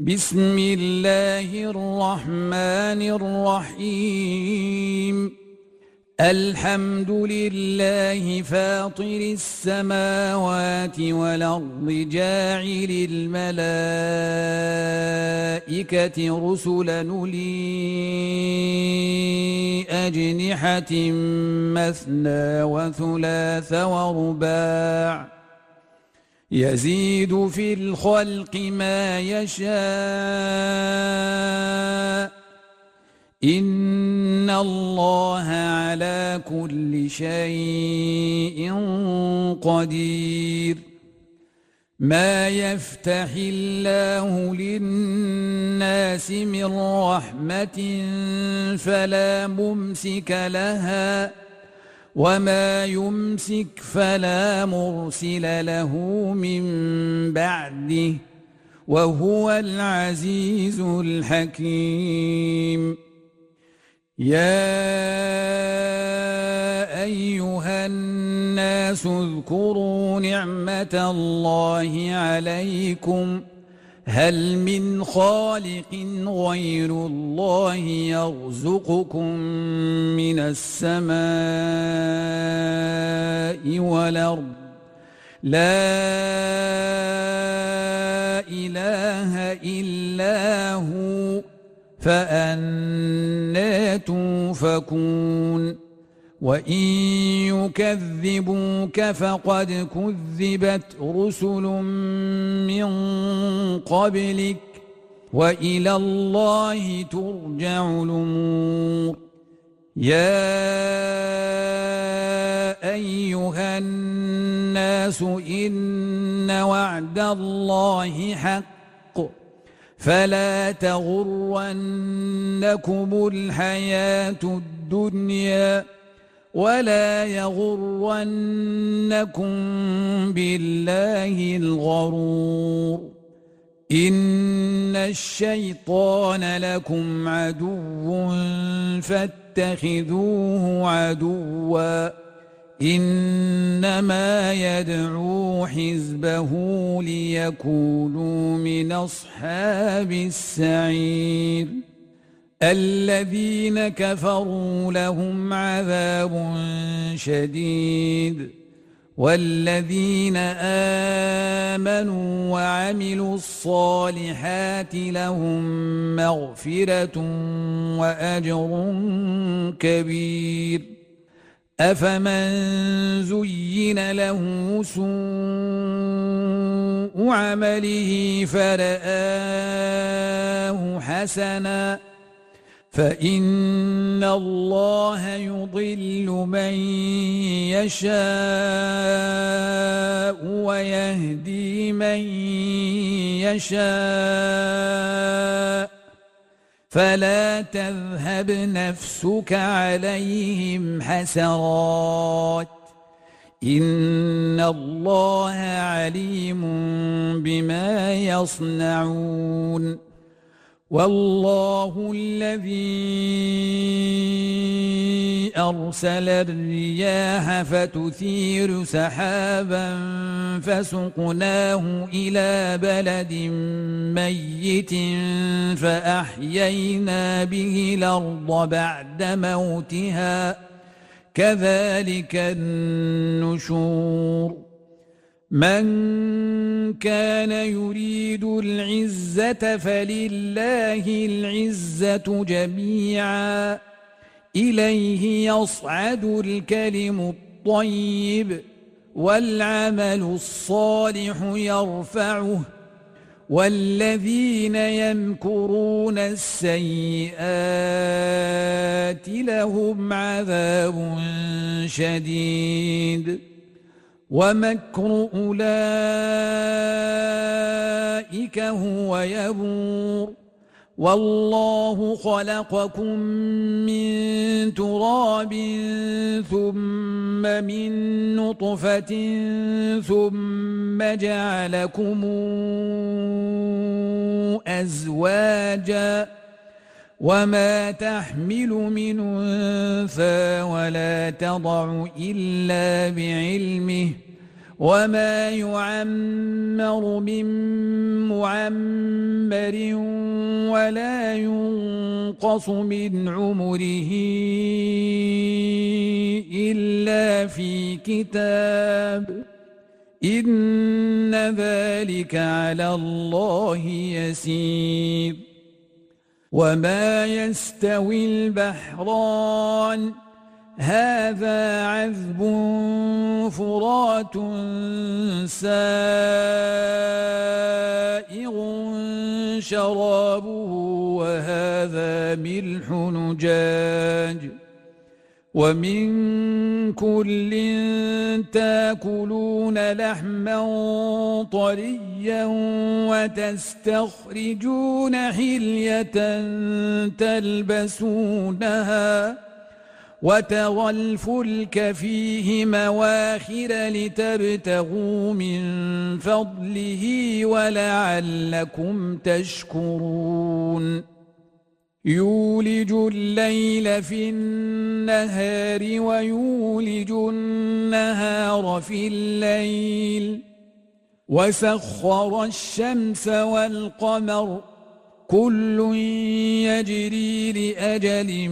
بسم الله الرحمن الرحيم. الحمد لله فاطر السماوات والأرض جاعل الملائكة رسلا أولي أجنحة مثنى وثلاث ورباع يزيد في الخلق ما يشاء إن الله على كل شيء قدير. ما يفتح الله للناس من رحمة فلا ممسك لها وما يمسك فلا مرسل له من بعده وهو العزيز الحكيم. يا أيها الناس اذكروا نعمة الله عليكم هل من خالق غير الله يرزقكم من السماء والأرض لا إله إلا هو فأنى توفكون. وإن يكذبوك فقد كذبت رسل من قبلك وإلى الله ترجع الأمور. يا أيها الناس إن وعد الله حق فلا تغرنكم الحياة الدنيا ولا يغرنكم بالله الغرور. إن الشيطان لكم عدو فاتخذوه عدوا إنما يدعو حزبه ليكونوا من أصحاب السعير. الذين كفروا لهم عذاب شديد والذين آمنوا وعملوا الصالحات لهم مغفرة وأجر كبير. أفمن زين له سوء عمله فرآه حسنا فإن الله يضل من يشاء ويهدي من يشاء فلا تذهب نفسك عليهم حسرات إن الله عليم بما يصنعون. والله الذي أرسل الرياح فتثير سحابا فسقناه إلى بلد ميت فأحيينا به الأرض بعد موتها كذلك النشور. من كان يريد العزة فلله العزة جميعا إليه يصعد الكلم الطيب والعمل الصالح يرفعه والذين يمكرون السيئات لهم عذاب شديد ومكر أولئك هو يبور. والله خلقكم من تراب ثم من نطفة ثم جعلكم أزواجا وما تحمل من أنثى ولا تضع إلا بعلمه وما يعمر من معمر ولا ينقص من عمره إلا في كتاب إن ذلك على الله يسير وما يستوي البحران هذا عذب فرات سائغ شرابه وهذا ملح نجاج ومن كل تاكلون لحما طريا وتستخرجون حلية تلبسونها وترى الفلك فيه مواخر لتبتغوا من فضله ولعلكم تشكرون يولج الليل في النهار ويولج النهار في الليل وسخر الشمس والقمر كل يجري لأجل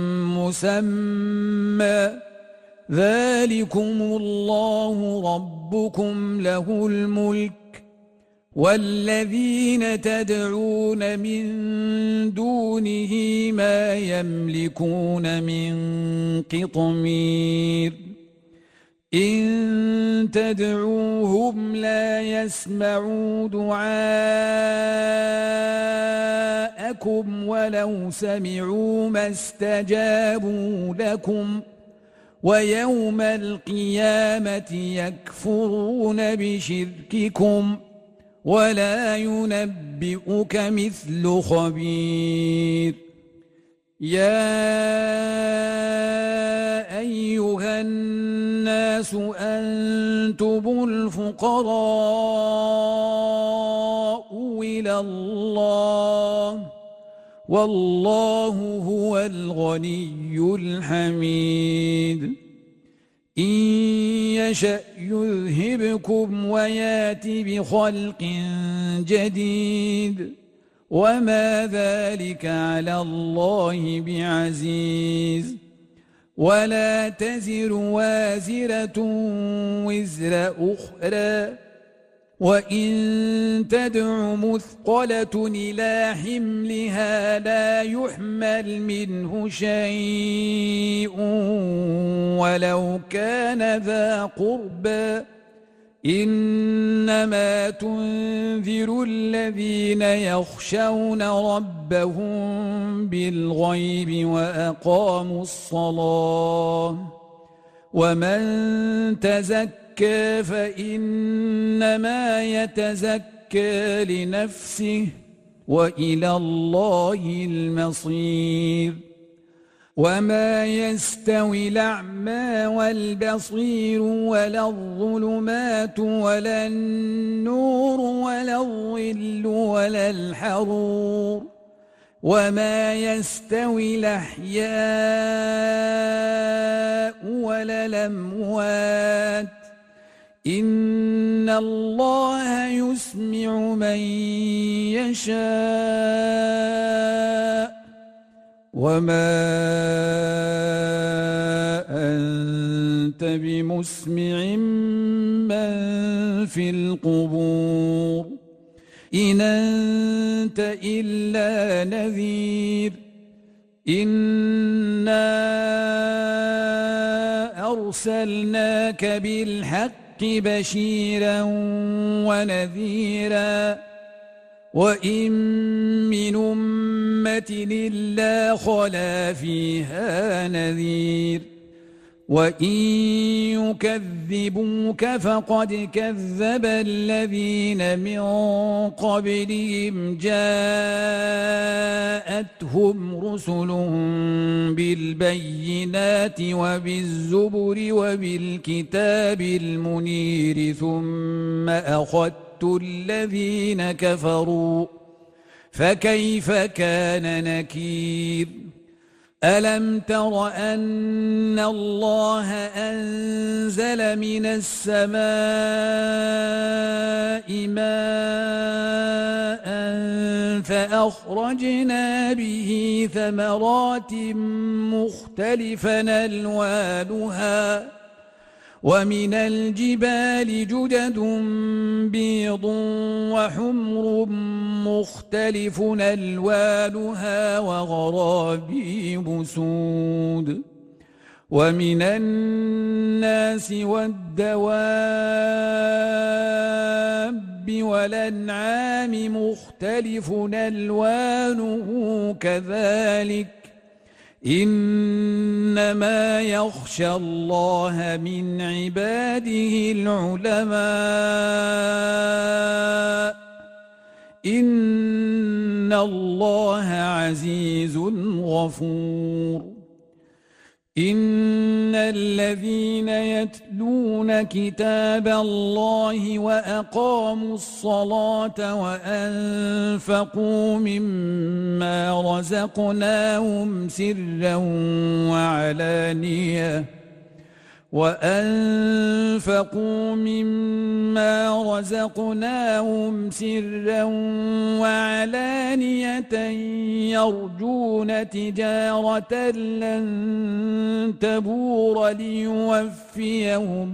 مسمى ذلكم الله ربكم له الملك والذين تدعون من دونه ما يملكون من قطمير إن تدعوهم لا يسمعوا دعاءكم ولو سمعوا ما استجابوا لكم ويوم القيامة يكفرون بشرككم ولا ينبئك مثل خبير يا أيها الناس أنتم الفقراء إلى الله والله هو الغني الحميد إن يشأ يذهبكم ويات بخلق جديد وما ذلك على الله بعزيز ولا تزر وازرة وزر أخرى وإن تدع مثقلة إلى حملها لا يحمل منه شيء ولو كان ذا قربى إنما تنذر الذين يخشون ربهم بالغيب وأقاموا الصلاة ومن تزكى فإنما يتزكى لنفسه وإلى الله المصير وما يستوي الأعمى والبصير ولا الظلمات ولا النور ولا الظل ولا الحرور وما يستوي الأحياء ولا الأموات إن الله يسمع من يشاء وما أنت بمسمع من في القبور إن أنت إلا نذير إنا أرسلناك بالحق بشيرا ونذيرا وإن من أمة إلا خلا فيها نذير وإن يكذبوك فقد كذب الذين من قبلهم جاءتهم رسلهم بالبينات وبالزبر وبالكتاب المنير ثم أخذت الذين كفروا فكيف كان نكير ألم تر أن الله أنزل من السماء ماء فأخرجنا به ثمرات مختلفا ألوانها ومن الجبال جدد بيض وحمر مختلف ألوانها وغرابيب سود ومن الناس والدواب والأنعام مختلف ألوانه كذلك إنما يخشى الله من عباده العلماء إن الله عزيز غفور إن الذين يتلون كتاب الله وأقاموا الصلاة وأنفقوا مما رزقناهم سرا وعلانية يرجون تجارة لن تبور ليوفيهم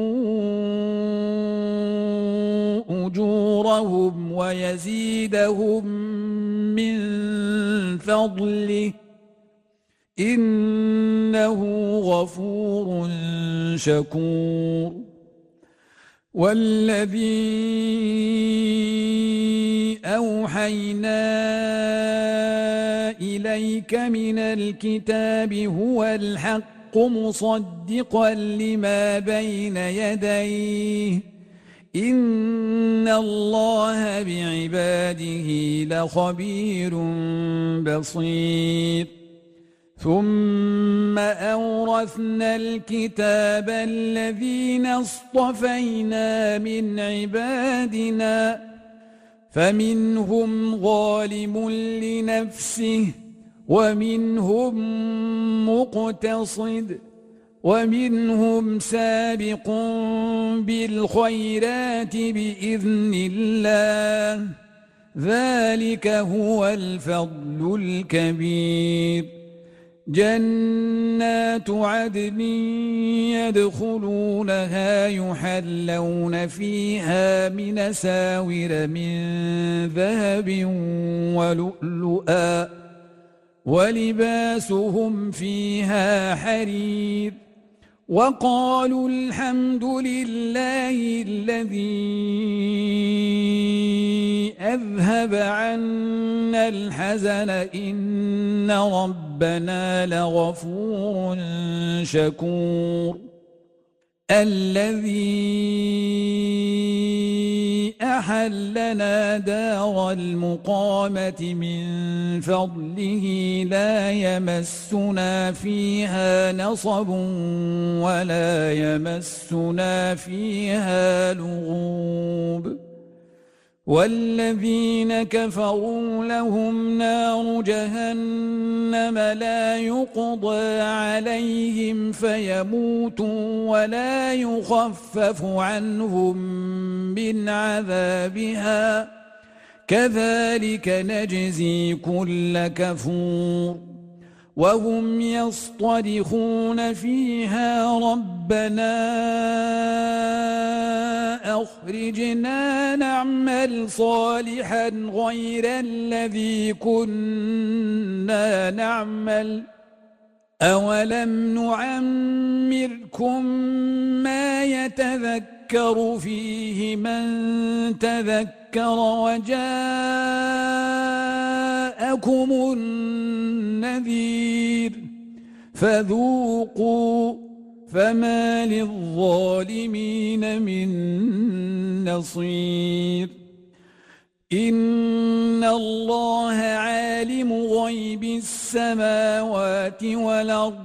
أجورهم ويزيدهم من فضله إنه غفور شكور والذي أوحينا إليك من الكتاب هو الحق مصدقا لما بين يديه إن الله بعباده لخبير بصير ثم أورثنا الكتاب الذين اصطفينا من عبادنا فمنهم ظالم لنفسه ومنهم مقتصد ومنهم سابق بالخيرات بإذن الله ذلك هو الفضل الكبير جنات عدن يدخلونها يحلون فيها من أساور من ذهب ولؤلؤا ولباسهم فيها حرير وقالوا الحمد لله الذي أذهب عنا الحزن إن ربنا لغفور شكور الذي أحلنا دار المقامة من فضله لا يمسنا فيها نصب ولا يمسنا فيها لغوب والذين كفروا لهم نار جهنم لا يقضى عليهم فيموتوا ولا يخفف عنهم من عذابها كذلك نجزي كل كفور وهم يصطرخون فيها ربنا أخرجنا نعمل صالحا غير الذي كنا نعمل أولم نعمركم ما يتذكر فيه من تذكر وجاءكم النذير فذوقوا فما للظالمين من نصير إن الله عالم غيب السماوات والأرض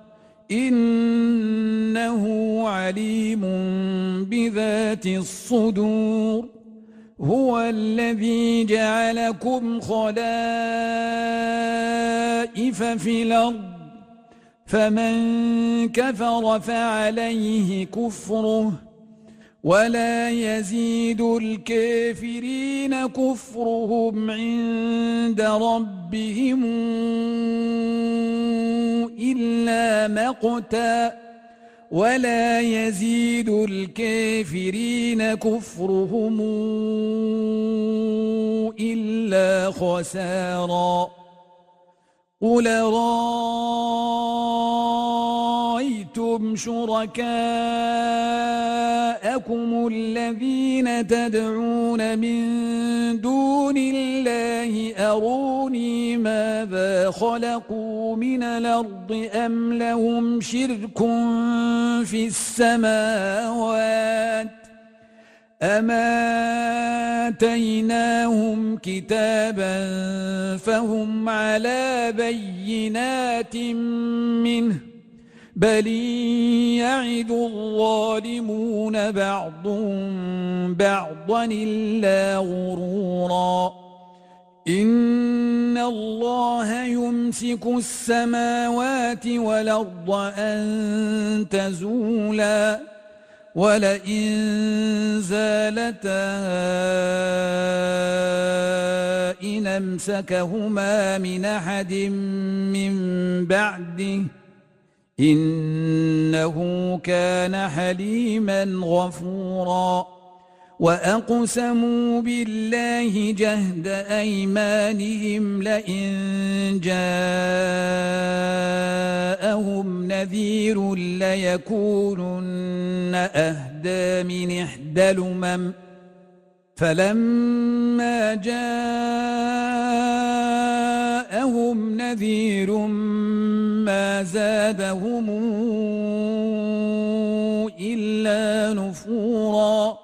إنه عليم بذات الصدور هو الذي جعلكم خلائف في الأرض فمن كفر فعليه كفره ولا يزيد الكافرين كفرهم عند ربهم إلا مقتا ولا يزيد الكافرين كفرهم إلا خسارا قل رأيتم شركاءكم الذين تدعون من دون الله أروني ماذا خلقوا من الأرض أم لهم شرك في السماوات أم آتيناهم كتابا فهم على بينات منه بل يعد الظالمون بعضهم بعضا إلا غرورا إن الله يمسك السماوات والأرض أن تزولا ولئن زالتا إن أمسكهما من أحد من بعده إنه كان حليما غفورا وأقسموا بالله جهد أيمانهم لئن جاءهم نذير ليكونن أهدى من إحدى الأمم فلما جاءهم نذير ما زادهم إلا نفورا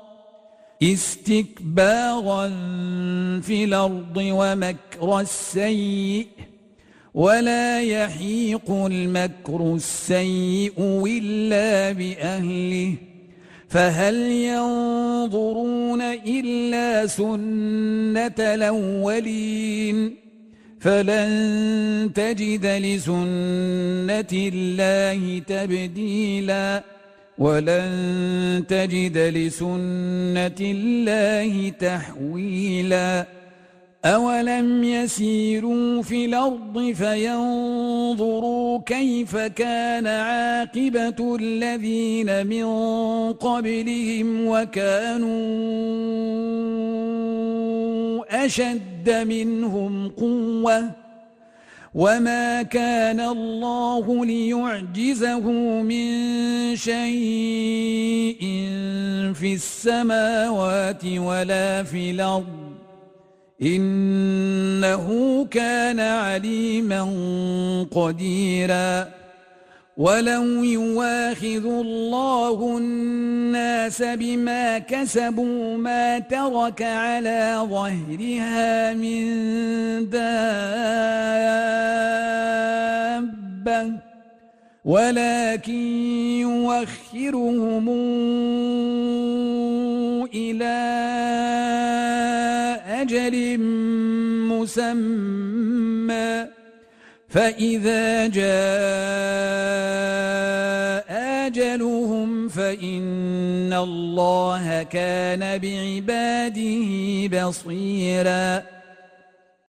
استكبارا في الأرض ومكر السيء ولا يحيق المكر السيء إلا بأهله فهل ينظرون إلا سنة الأولين فلن تجد لسنة الله تبديلا ولن تجد لسنة الله تحويلا أولم يسيروا في الأرض فينظروا كيف كان عاقبة الذين من قبلهم وكانوا أشد منهم قوة وما كان الله ليعجزه من شيء في السماوات ولا في الأرض إنه كان عليما قديرا ولو يواخذ الله الناس بما كسبوا ما ترك على ظهرها من دابة ولكن يؤخرهم إلى أجل مسمى فإذا جاء أجلهم فإن الله كان بعباده بصيراً